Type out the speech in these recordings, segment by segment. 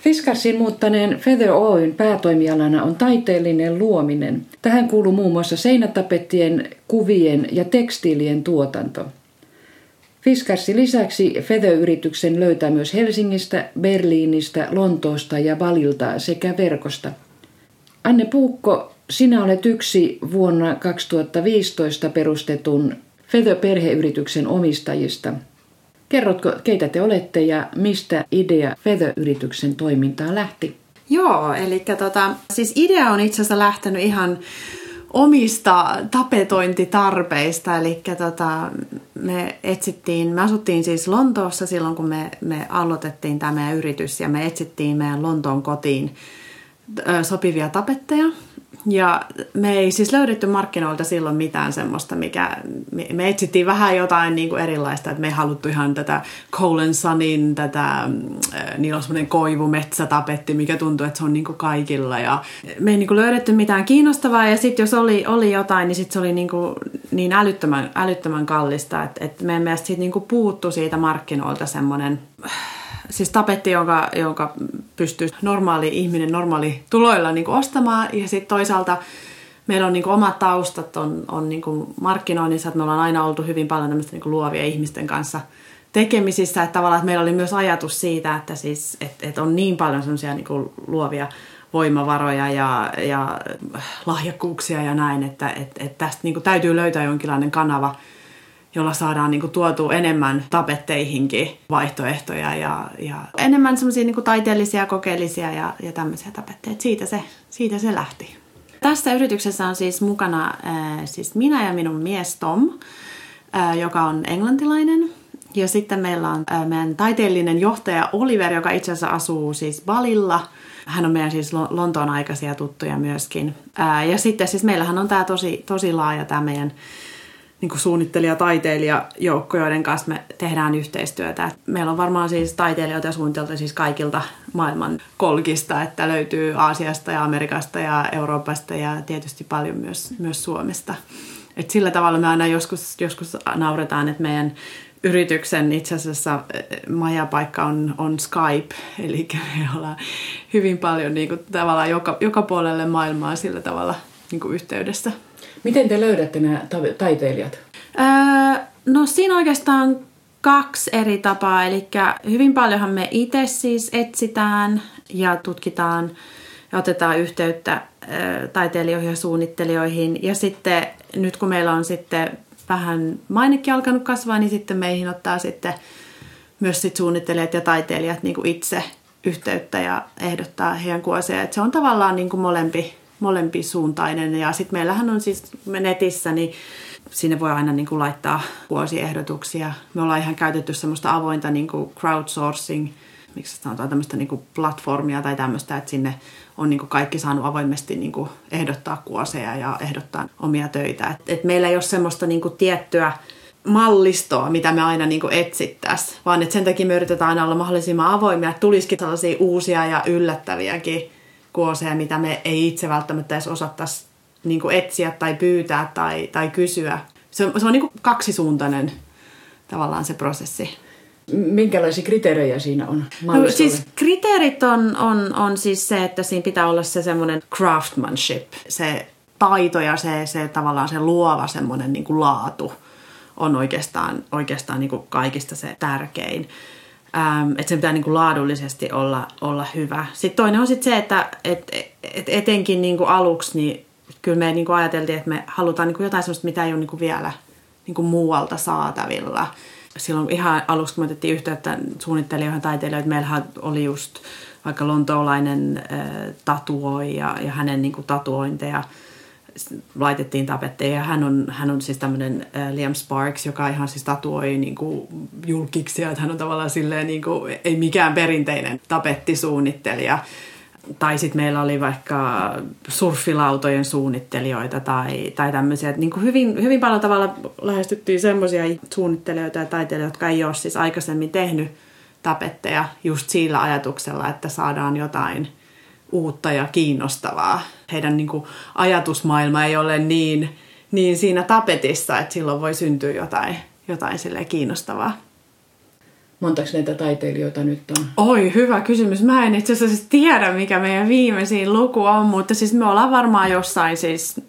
Fiskarsiin muuttaneen Feather Oyn päätoimialana on taiteellinen luominen. Tähän kuuluu muun muassa seinätapettien, kuvien ja tekstiilien tuotanto. Fiskarsin lisäksi Feather-yrityksen löytää myös Helsingistä, Berliinistä, Lontoosta ja Balilta sekä verkosta. Anne Puukko, sinä olet yksi vuonna 2015 perustetun Feather-perheyrityksen omistajista. Kerrotko, keitä te olette ja mistä idea Feather-yrityksen toimintaan lähti? Joo, eli siis idea on itse asiassa lähtenyt ihan omista tapetointitarpeista. Eli me asuttiin siis Lontoossa silloin, kun me aloitettiin tämä meidän yritys ja me etsittiin meidän Lontoon kotiin sopivia tapetteja. Ja me ei siis löydetty markkinoilta silloin mitään semmoista, me etsittiin vähän jotain niin kuin erilaista, että me ei haluttu ihan tätä Cole & Sonin, niillä on semmoinen koivumetsätapetti, mikä tuntuu, että se on niin kuin kaikilla. Ja me ei niin kuin löydetty mitään kiinnostavaa ja sitten jos oli jotain, niin sitten se oli niin älyttömän kallista, että meidän mielestä siitä niin kuin puuttui siitä markkinoilta semmoinen siis tapetti, jonka pystyy normaali ihminen normaali tuloilla niin kuin ostamaan. Ja sitten toisaalta meillä on niin kuin omat taustat on niin kuin markkinoinnissa, että me ollaan aina oltu hyvin paljon tämmöistä niin kuin luovia ihmisten kanssa tekemisissä. Että tavallaan että meillä oli myös ajatus siitä, että siis, että on niin paljon semmoisia niin kuin luovia voimavaroja ja lahjakkuuksia ja näin, että tästä niin kuin täytyy löytää jonkinlainen kanava, jolla saadaan niin kuin tuotua enemmän tapetteihinkin vaihtoehtoja ja enemmän semmoisia niin kuin taiteellisia, kokeellisia ja tämmöisiä tapetteja. Siitä se lähti. Tässä yrityksessä on siis mukana siis minä ja minun mies Tom, joka on englantilainen. Ja sitten meillä on meidän taiteellinen johtaja Oliver, joka itse asiassa asuu siis Balilla. Hän on meidän siis Lontoon aikaisia tuttuja myöskin. Ja sitten siis meillähän on tämä tosi laaja tämä meidän niin kuin suunnittelija-taiteilijajoukko, joiden kanssa me tehdään yhteistyötä. Meillä on varmaan siis taiteilijoita ja suunnittelijoita siis kaikilta maailman kolkista, että löytyy Aasiasta ja Amerikasta ja Euroopasta ja tietysti paljon myös Suomesta. Et sillä tavalla me aina joskus nauretaan, että meidän yrityksen itse asiassa majapaikka on Skype, eli me ollaan hyvin paljon niin kuin, tavallaan joka puolelle maailmaa sillä tavalla niin kuin yhteydessä. Miten te löydätte nämä taiteilijat? No siinä oikeastaan 2 eri tapaa. Eli hyvin paljonhan me itse siis etsitään ja tutkitaan ja otetaan yhteyttä taiteilijoihin ja suunnittelijoihin. Ja sitten nyt kun meillä on sitten vähän mainekin alkanut kasvaa, niin sitten meihin ottaa sitten myös sit suunnittelijat ja taiteilijat niin kuin itse yhteyttä ja ehdottaa heidän kuosia. Et se on tavallaan niin kuin molempi suuntainen. Ja sitten meillähän on siis netissä, niin sinne voi aina niin kuin laittaa vuosiehdotuksia. Me ollaan ihan käytetty semmoista avointa niin kuin crowdsourcing, miksi sanotaan tämmöistä niin kuin platformia tai tämmöistä, että sinne on niin kuin kaikki saanut avoimesti niin kuin ehdottaa kuoseja ja ehdottaa omia töitä. Et meillä ei ole semmoista niin kuin tiettyä mallistoa, mitä me aina niin kuin etsittäisiin, vaan että sen takia me yritetään aina olla mahdollisimman avoimia, että tulisikin sellaisia uusia ja yllättäviäkin kuoseja, mitä me ei itse välttämättä edes osattaisi niin kuin etsiä tai pyytää tai kysyä. Se on niin kuin kaksisuuntainen tavallaan se prosessi. Minkälaisia kriteerejä siinä on? No, siis kriteerit on siis se, että siinä pitää olla se semmoinen craftsmanship, se taito ja se tavallaan se luova semmoinen niin kuin laatu on oikeastaan niin kuin kaikista se tärkein. Että sen pitää niin kuin laadullisesti olla hyvä. Sitten toinen on sitten se, että etenkin niin kuin aluksi, niin kyllä me niin kuin ajateltiin, että me halutaan niin kuin jotain sellaista, mitä ei ole niin kuin vielä niin kuin muualta saatavilla. Silloin ihan aluksi, kun me otettiin yhteyttä suunnittelijoihin ja taiteilijoihin, meillähän oli just vaikka lontoolainen tatuoija ja hänen niin kuin tatuointeja laitettiin tapetteja. Ja hän on siis tämmöinen Liam Sparks, joka ihan siis tatuoi niin kuin julkiksi, että hän on tavallaan silleen niin kuin, ei mikään perinteinen tapettisuunnittelija. Tai sitten meillä oli vaikka surffilautojen suunnittelijoita tai tämmöisiä. Että niin kuin hyvin paljon tavalla lähestyttiin semmoisia suunnittelijoita ja taiteilijoita, jotka ei ole siis aikaisemmin tehnyt tapetteja just sillä ajatuksella, että saadaan jotain uutta ja kiinnostavaa. Heidän niin kuin ajatusmaailma ei ole niin siinä tapetissa, että silloin voi syntyä jotain silleen kiinnostavaa. Montako näitä taiteilijoita nyt on? Oi, hyvä kysymys. Mä en itse asiassa tiedä, mikä meidän viimeisin luku on, mutta siis me ollaan varmaan jossain siis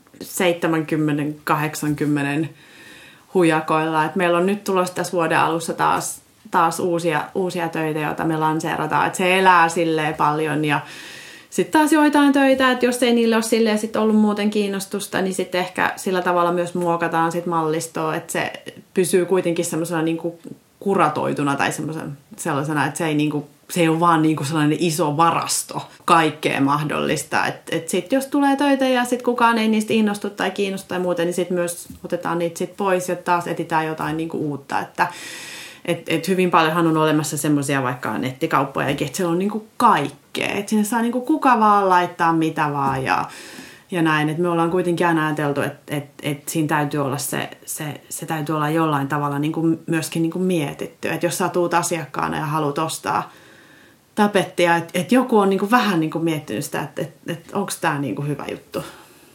70-80 hujakoilla. Et meillä on nyt tulossa tässä vuoden alussa taas uusia töitä, joita me lanseerataan. Et se elää silleen paljon ja sitten taas joitain töitä, että jos ei niille ole silleen sit ollut muuten kiinnostusta, niin sitten ehkä sillä tavalla myös muokataan sit mallistoa, että se pysyy kuitenkin semmoisena niinku kuratoituna tai sellaisena, että se ei ole vaan niinku sellainen iso varasto kaikkea mahdollista. Et sitten jos tulee töitä ja sitten kukaan ei niistä innostu tai kiinnostu tai muuten, niin sitten myös otetaan niitä sit pois ja taas etsitään jotain niinku uutta. Että hyvin paljonhan on olemassa semmoisia vaikka nettikauppoja, että siellä on niinku kaikkea. Että sinne saa niinku kuka vaan laittaa mitä vaan ja näin. Että me ollaan kuitenkin aina ajateltu, että siinä täytyy olla se täytyy olla jollain tavalla niinku myöskin niinku mietitty. Että jos sä tuut asiakkaana ja haluat ostaa tapettia, että joku on niinku vähän niinku miettinyt sitä, että onko tämä niinku hyvä juttu.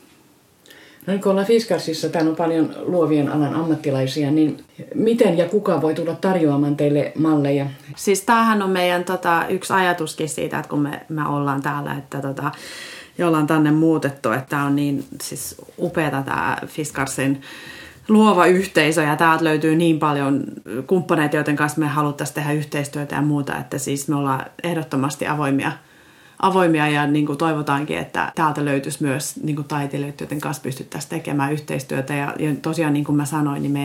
No niin, kun ollaan Fiskarsissa, täällä on paljon luovien alan ammattilaisia, niin miten ja kuka voi tulla tarjoamaan teille malleja? Siis tämähän on meidän yksi ajatuskin siitä, että kun me ollaan täällä, että ja ollaan tänne muutettu, että tämä on niin siis upeata tämä Fiskarsin luova yhteisö ja täältä löytyy niin paljon kumppaneita, joiden kanssa me haluttaisiin tehdä yhteistyötä ja muuta, että siis me ollaan ehdottomasti avoimia ja niin kuin toivotaankin, että täältä löytyisi myös niin kuin taiteilijoita, joiden kanssa pystyttäisiin tekemään yhteistyötä. Ja tosiaan niin kuin mä sanoin, niin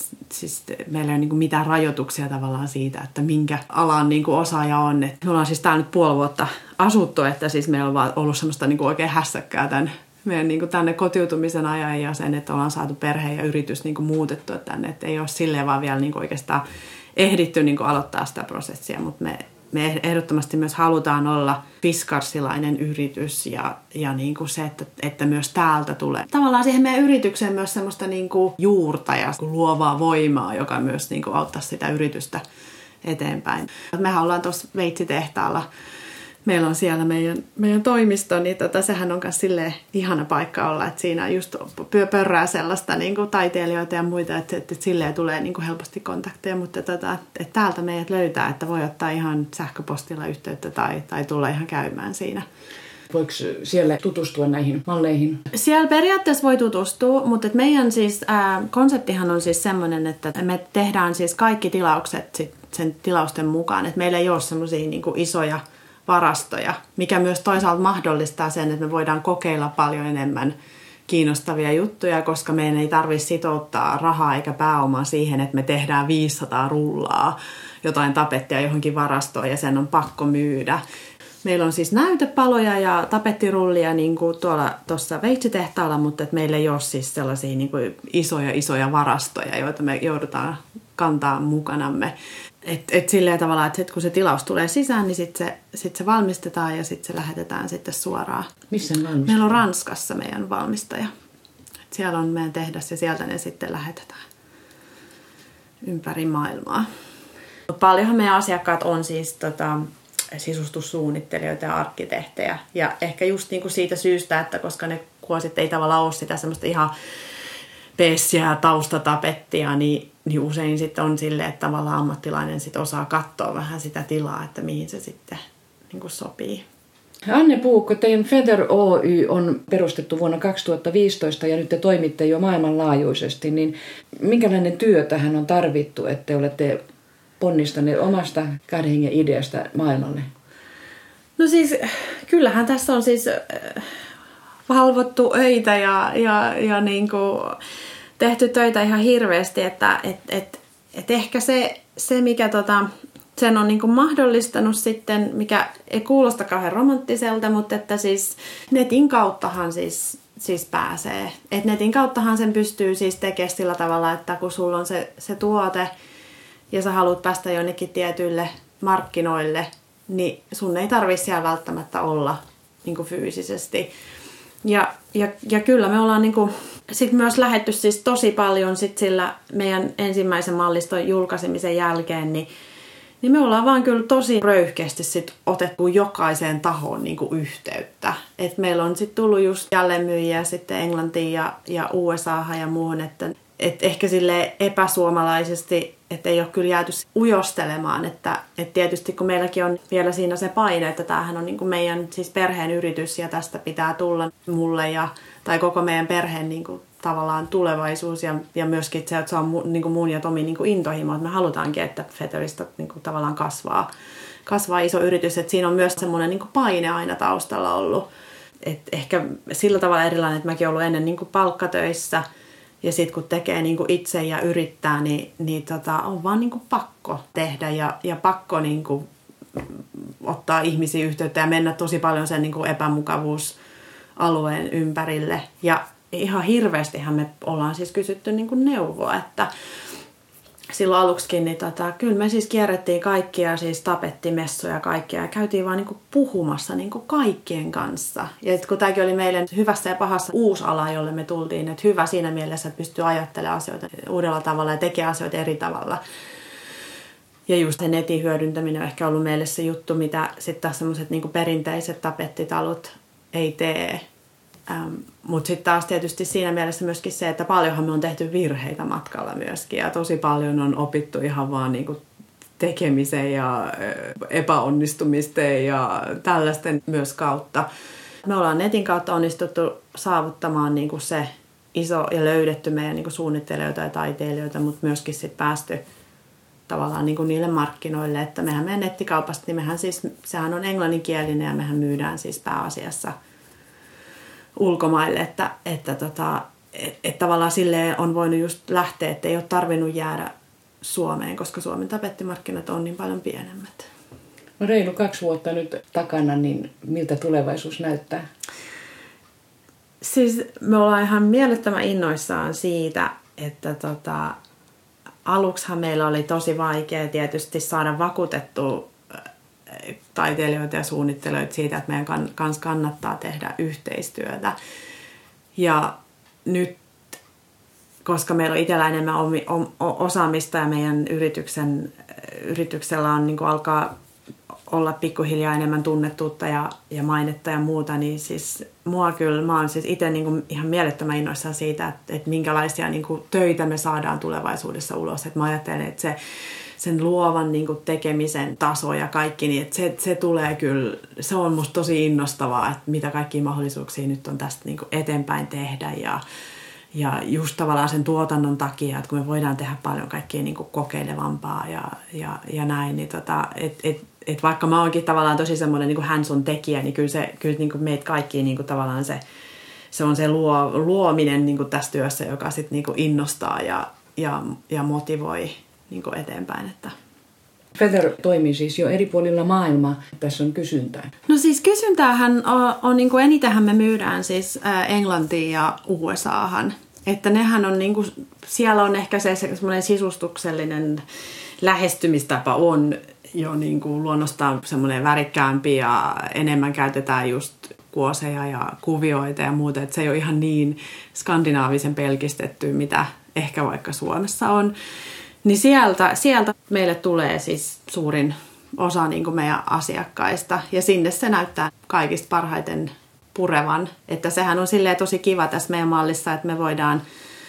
meillä ei ole niin kuin mitään rajoituksia tavallaan siitä, että minkä alan niin kuin osaaja on. Et me ollaan siis täällä nyt puoli vuotta asuttu, että siis meillä on vaan ollut semmoista niin kuin oikein hässäkkää tämän meidän niin kuin tänne kotiutumisen ajan ja sen, että ollaan saatu perhe ja yritys niin kuin muutettua tänne. Että ei ole silleen vaan vielä niin kuin oikeastaan ehditty niin kuin aloittaa sitä prosessia, mutta me ehdottomasti myös halutaan olla fiskarsilainen yritys ja niin kuin se, että myös täältä tulee tavallaan siihen meidän yritykseen myös semmoista niin kuin juurta ja luovaa voimaa, joka myös niin kuin auttaa sitä yritystä eteenpäin. Mehän ollaan tuossa Veitsi-tehtaalla. Meillä on siellä meidän toimisto, niin sehän on myös silleen ihana paikka olla, että siinä just pörrää sellaista niin kuin taiteilijoita ja muita, että silleen tulee niin kuin helposti kontakteja, mutta että täältä meidät löytää, että voi ottaa ihan sähköpostilla yhteyttä tai tulla ihan käymään siinä. Voiko siellä tutustua näihin malleihin? Siellä periaatteessa voi tutustua, mutta meidän siis konseptihan on siis semmoinen, että me tehdään siis kaikki tilaukset sen tilausten mukaan, että meillä ei ole semmoisia niin kuin isoja varastoja, mikä myös toisaalta mahdollistaa sen, että me voidaan kokeilla paljon enemmän kiinnostavia juttuja, koska meidän ei tarvitse sitouttaa rahaa eikä pääomaa siihen, että me tehdään 500 rullaa jotain tapettia johonkin varastoon ja sen on pakko myydä. Meillä on siis näytepaloja ja tapettirullia niin kuin tuossa Veitsi-tehtaalla, mutta että meillä ei ole siis sellaisia niin kuin isoja varastoja, joita me joudutaan kantaa mukanamme. Et silleen tavalla, että kun se tilaus tulee sisään, niin sit se valmistetaan ja sitten se lähetetään sitten suoraan. Missä valmistetaan? Meillä on Ranskassa meidän valmistaja. Et siellä on meidän tehdas ja sieltä ne sitten lähetetään ympäri maailmaa. Paljonhan meidän asiakkaat on siis sisustussuunnittelijoita ja arkkitehtejä. Ja ehkä just niinku siitä syystä, että koska ne kuosit ei tavallaan ole sitä semmoista ihan pessiä taustatapettia, niin usein sitten on silleen, että tavallaan ammattilainen sit osaa katsoa vähän sitä tilaa, että mihin se sitten niin kuin sopii. Anne Puukko, teidän Feather Oy on perustettu vuonna 2015 ja nyt te toimitte jo maailmanlaajuisesti, niin minkälainen työ tähän on tarvittu, että te olette ponnistaneet omasta kahden hengen ideasta maailmalle? No siis kyllähän tässä on siis valvottu öitä ja niin kuin tehty töitä ihan hirveästi, että ehkä se mikä sen on niin kuin mahdollistanut sitten, mikä ei kuulosta kauhean romanttiselta, mutta että siis netin kauttahan siis pääsee. Et netin kauttahan sen pystyy siis tekemään sillä tavalla, että kun sulla on se tuote ja sä haluat päästä jonnekin tietyille markkinoille, niin sun ei tarvitse siellä välttämättä olla niin kuin fyysisesti. Ja kyllä me ollaan niinku sit myös lähdetty siis tosi paljon sit sillä meidän ensimmäisen malliston julkaisemisen jälkeen, niin me ollaan vaan kyllä tosi röyhkeästi sit otettu jokaiseen tahoon niinku yhteyttä. Et meillä on sit tullut just jälleenmyyjiä sitten Englantiin ja USAhan ja muuhun, että et ehkä sille epäsuomalaisesti, että ei ole kyllä jääty ujostelemaan, että tietysti kun meilläkin on vielä siinä se paine, että tämähän on niin kuin meidän siis perheen yritys ja tästä pitää tulla mulle tai koko meidän perheen niin kuin tavallaan tulevaisuus ja myöskin se, että se on niin kuin mun ja Tomin niin kuin intohimo, että me halutaankin, että Featherista niin kuin tavallaan kasvaa iso yritys, että siinä on myös semmoinen niin kuin paine aina taustalla ollut. Et ehkä sillä tavalla erilainen, että mäkin olen ollut ennen niin kuin palkkatöissä ja sitten kun tekee niin kuin itse ja yrittää, niin on vaan niin kuin pakko tehdä ja pakko niin kuin ottaa ihmisiä yhteyttä ja mennä tosi paljon sen niin kuin epämukavuusalueen ympärille. Ja ihan hirveästihän me ollaan siis kysytty niin kuin neuvoa, että silloin aluksikin, niin kyllä me siis kierrettiin kaikkia siis tapettimessuja kaikkia ja käytiin vaan niinku puhumassa niinku kaikkien kanssa. Ja kun tämäkin oli meille hyvässä ja pahassa uusi ala, jolle me tultiin, että hyvä siinä mielessä, että pystyy ajattelemaan asioita uudella tavalla ja tekee asioita eri tavalla. Ja just se netin hyödyntäminen on ehkä ollut meille se juttu, mitä sitten taas semmoiset niinku perinteiset tapettitalot ei tee. Mutta sitten taas tietysti siinä mielessä myöskin se, että paljonhan me on tehty virheitä matkalla myöskin ja tosi paljon on opittu ihan vaan niinku tekemisen ja epäonnistumisten ja tällaisten myös kautta. Me ollaan netin kautta onnistuttu saavuttamaan niinku se iso ja löydetty meidän niinku suunnittelijoita ja taiteilijoita, mutta myöskin sitten päästy tavallaan niinku niille markkinoille, että mehän meidän nettikaupasta, niin sehän on englanninkielinen ja mehän myydään siis pääasiassa ulkomaille, että tavallaan silleen on voinut just lähteä, että ei ole tarvinnut jäädä Suomeen, koska Suomen tapettimarkkinat on niin paljon pienemmät. No reilu 2 vuotta nyt takana, niin miltä tulevaisuus näyttää? Siis me ollaan ihan mielettömän innoissaan siitä, että aluksihan meillä oli tosi vaikea tietysti saada vakuutettua taiteilijoita ja suunnittelijoita siitä, että meidän kanssa kannattaa tehdä yhteistyötä. Ja nyt, koska meillä on itsellä enemmän osaamista ja meidän yrityksellä on, niin kuin alkaa olla pikkuhiljaa enemmän tunnettuutta ja mainetta ja muuta, niin siis mä oon siis itse niin kuin ihan mielettömän innoissaan siitä, että minkälaisia niin kuin töitä me saadaan tulevaisuudessa ulos. Että mä ajattelen, että sen luovan niin kuin tekemisen taso ja kaikki, niin että se tulee kyllä, se on musta tosi innostavaa, että mitä kaikkia mahdollisuuksia nyt on tästä niin kuin eteenpäin tehdä ja just tavallaan sen tuotannon takia, että kun me voidaan tehdä paljon kaikkia niin kuin kokeilevampaa ja näin, niin et vaikka mä oonkin tavallaan tosi semmoinen niin kuin hands-on tekijä, niin kyllä niin kuin meitä kaikki niin kuin tavallaan se on se luominen niin kuin tässä työssä, joka sitten niin kuin innostaa ja motivoi niin kuin eteenpäin. Että. Feather toimii siis jo eri puolilla maailmaa. Tässä on kysyntää. No siis kysyntäähän on niin kuin enitenhän me myydään siis Englantiin ja USAhan. Että nehän on niin kuin, siellä on ehkä se semmoinen sisustuksellinen lähestymistapa on jo niin kuin luonnostaan semmoinen värikkäämpi ja enemmän käytetään just kuoseja ja kuvioita ja muuta. Että se ei ole ihan niin skandinaavisen pelkistetty, mitä ehkä vaikka Suomessa on. Niin sieltä meille tulee siis suurin osa niin kuin meidän asiakkaista ja sinne se näyttää kaikista parhaiten purevan. Että sehän on silleen tosi kiva tässä meidän mallissa, että me voidaan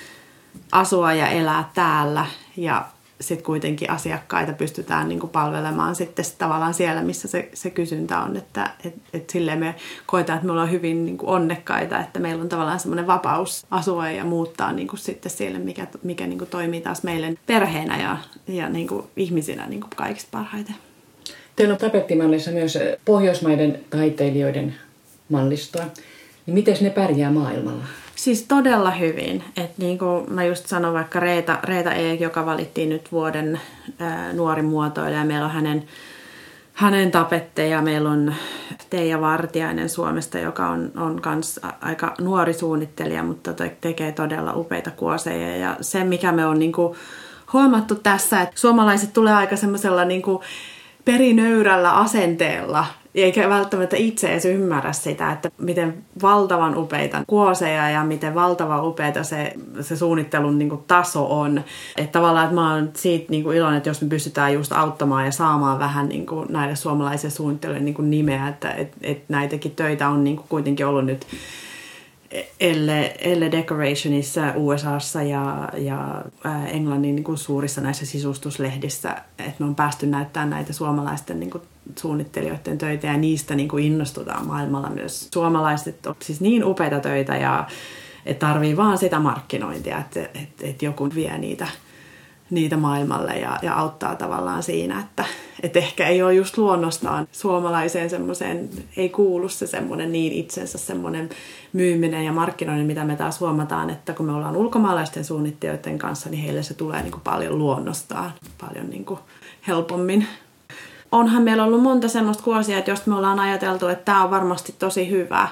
asua ja elää täällä ja sitten kuitenkin asiakkaita pystytään niin kuin palvelemaan sitten tavallaan siellä, missä se kysyntä on. Että silleen me koetaan, että me ollaan hyvin niin kuin onnekkaita, että meillä on tavallaan semmoinen vapaus asua ja muuttaa niin kuin sitten siellä, mikä niin kuin toimii taas meille perheenä ja niin kuin ihmisinä niin kuin kaikista parhaiten. Teillä on tapettimallissa myös Pohjoismaiden taiteilijoiden mallistoa. Niin miten ne pärjää maailmalla? Siis todella hyvin. Että niin kuin mä just sanoin vaikka Reeta Eek, joka valittiin nyt vuoden nuori muotoilija. Meillä on hänen tapetteja. Meillä on Teija Vartiainen Suomesta, joka on kans aika nuori suunnittelija, mutta tekee todella upeita kuoseja. Ja se, mikä me on niin kuin huomattu tässä, että suomalaiset tulee aika semmoisella niin kuin perinöyrällä asenteella, eikä välttämättä itse edes ymmärrä sitä, että miten valtavan upeita kuoseja ja miten valtavan upeita se suunnittelun niin kuin taso on. Että tavallaan, että mä oon siitä niin kuin iloinen, että jos me pystytään just auttamaan ja saamaan vähän niin kuin näille suomalaisille suunnittelijoille niin kuin nimeä, että näitäkin töitä on niin kuin kuitenkin ollut nyt Elle Decorationissa USAssa ja Englannin niin kuin suurissa näissä sisustuslehdissä, että me on päästy näyttämään näitä suomalaisten niin kuin suunnittelijoiden töitä ja niistä niin kuin innostutaan maailmalla myös. Suomalaiset on siis niin upeita töitä ja että tarvii vaan sitä markkinointia, että joku vie niitä maailmalle ja auttaa tavallaan siinä, että ehkä ei ole just luonnostaan suomalaiseen semmoiseen, ei kuulu se semmoinen niin itsensä semmoinen myyminen ja markkinoinnin, mitä me taas huomataan, että kun me ollaan ulkomaalaisten suunnittelijoiden kanssa, niin heille se tulee niin kuin paljon luonnostaan, paljon niin kuin helpommin. Onhan meillä ollut monta semmoista vuosia, että jos me ollaan ajateltu, että tämä on varmasti tosi hyvä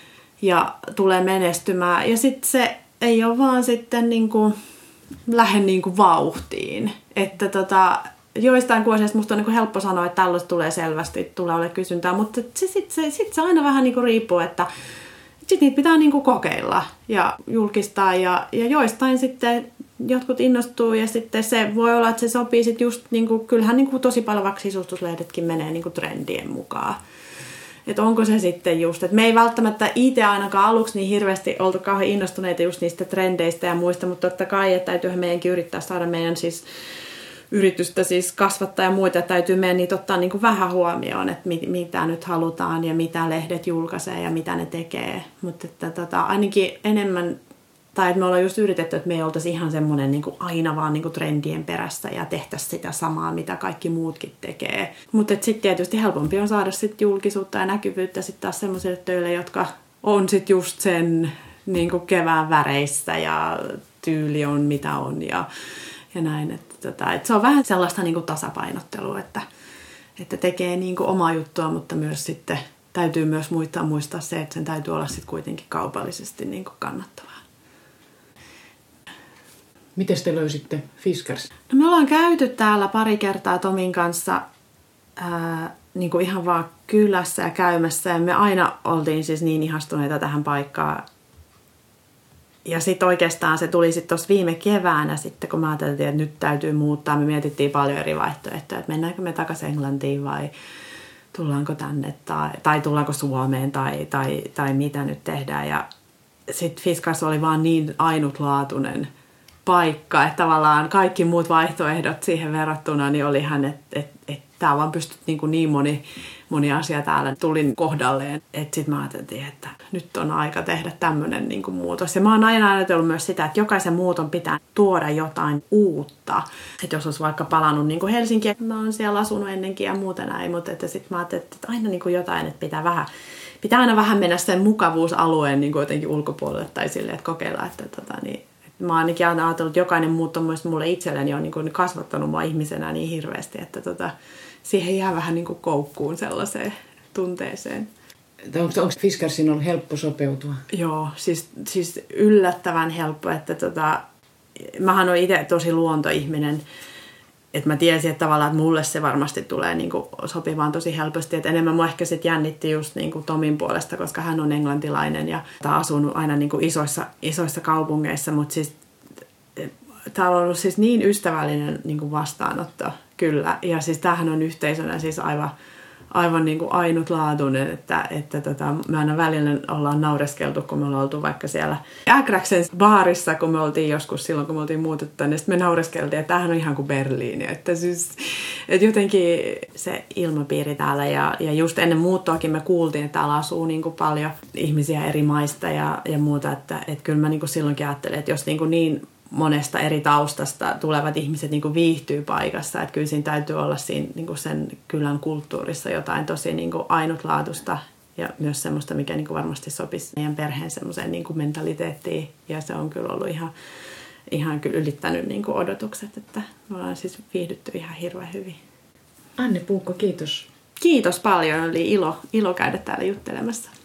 ja tulee menestymään, ja sitten se ei ole vaan sitten niin kuin lähde niin kuin vauhtiin. Että joistain vuosista musta on niin kuin helppo sanoa, että tällaista tulee selvästi, tulee ole kysyntää, mutta se aina vähän niin kuin riippuu, että sitten niitä pitää niin kuin kokeilla ja julkistaa ja joistain sitten jotkut innostuu ja sitten se voi olla, että se sopii sitten just, niin kuin, kyllähän niin kuin tosi paljon vaikka sisustuslehdetkin menee niin kuin trendien mukaan. Että onko se sitten just, että me ei välttämättä itse ainakaan aluksi niin hirveästi oltu kauhean innostuneita just niistä trendeistä ja muista, mutta totta kai, että täytyyhän meidänkin yrittää saada meidän siis yritystä siis kasvattaa ja muita, että täytyy meidän niitä ottaa niin kuin vähän huomioon, että mitä nyt halutaan ja mitä lehdet julkaisee ja mitä ne tekee, mutta että ainakin enemmän, tai että me ollaan just yritetty, että me ei oltaisi ihan semmoinen niin kuin aina vaan niin kuin trendien perässä ja tehtäisiin sitä samaa, mitä kaikki muutkin tekee. Mutta sitten tietysti helpompi on saada sit julkisuutta ja näkyvyyttä sitten taas semmoisille töille, jotka on sitten just sen niin kuin kevään väreissä ja tyyli on mitä on ja näin. Että se on vähän sellaista niin kuin tasapainottelua, että tekee niin kuin omaa juttua, mutta myös sitten täytyy myös muistaa se, että sen täytyy olla sitten kuitenkin kaupallisesti niin kuin kannattavaa. Miten te löysitte Fiskars? No me ollaan käyty täällä pari kertaa Tomin kanssa niin kuin ihan vaan kylässä ja käymässä. Ja me aina oltiin siis niin ihastuneita tähän paikkaan. Ja sitten oikeastaan se tuli sitten tuossa viime keväänä sitten, kun me ajateltiin, että nyt täytyy muuttaa. Me mietittiin paljon eri vaihtoehtoja, että mennäänkö me takaisin Englantiin vai tullaanko tänne tai tullaanko Suomeen tai mitä nyt tehdään. Ja sitten Fiskars oli vaan niin ainutlaatuinen paikka, että tavallaan kaikki muut vaihtoehdot siihen verrattuna niin olihan, että tämä vaan pystyt niin moni asia täällä tuli kohdalleen, että sitten mä ajattelin, että nyt on aika tehdä tämmöinen niin kuin muutos. Ja mä oon aina ajatellut myös sitä, että jokaisen muuton pitää tuoda jotain uutta. Että jos olisi vaikka palannut niin kuin Helsinkiin, mä oon siellä asunut ennenkin ja muuta näin, mutta sitten mä ajattelin, että aina niin kuin jotain, että pitää aina vähän mennä sen mukavuusalueen niin kuin jotenkin ulkopuolelle tai silleen, että kokeilla, että mä oon ainakin ajatellut, että jokainen muutto myös mulle itselleni on niin kuin kasvattanut mua ihmisenä niin hirveästi, että siihen jää vähän niin kuin koukkuun sellaiseen tunteeseen. Onko Fiskarsin ollut helppo sopeutua? Joo, siis yllättävän helppo, että mähän olen itse tosi luontoihminen, että mä tiesin, että tavallaan että mulle se varmasti tulee niin kuin sopivaan tosi helposti, että enemmän mua ehkä sit jännitti just niin kuin Tomin puolesta, koska hän on englantilainen ja asunut aina niin kuin isoissa kaupungeissa, mutta siis täällä on ollut siis niin ystävällinen niin kuin vastaanotto, kyllä, ja siis tämähän on yhteisönä siis aivan niin kuin ainutlaatuinen, että me aina välillä ollaan naureskeltu, kun me ollaan oltu vaikka siellä Ägräksen baarissa, kun me oltiin joskus silloin, kun me oltiin muutettu tänne, sitten me naureskeltiin, että tämähän on ihan kuin Berliini, että jotenkin se ilmapiiri täällä ja just ennen muuttoakin me kuultiin, että täällä asuu niin kuin paljon ihmisiä eri maista ja muuta, että kyllä mä niin kuin silloinkin ajattelin, että jos niin monesta eri taustasta tulevat ihmiset niin kuin viihtyy paikassa, että kyllä siinä täytyy olla siinä niin kuin sen kylän kulttuurissa jotain tosi niin kuin ainutlaatuista ja myös semmoista, mikä niin kuin varmasti sopisi meidän perheen semmoiseen niin kuin mentaliteettiin ja se on kyllä ollut ihan kyllä ylittänyt niin kuin odotukset, että me ollaan siis viihdytty ihan hirveän hyvin. Anne Puukko, kiitos. Kiitos paljon, oli ilo käydä täällä juttelemassa.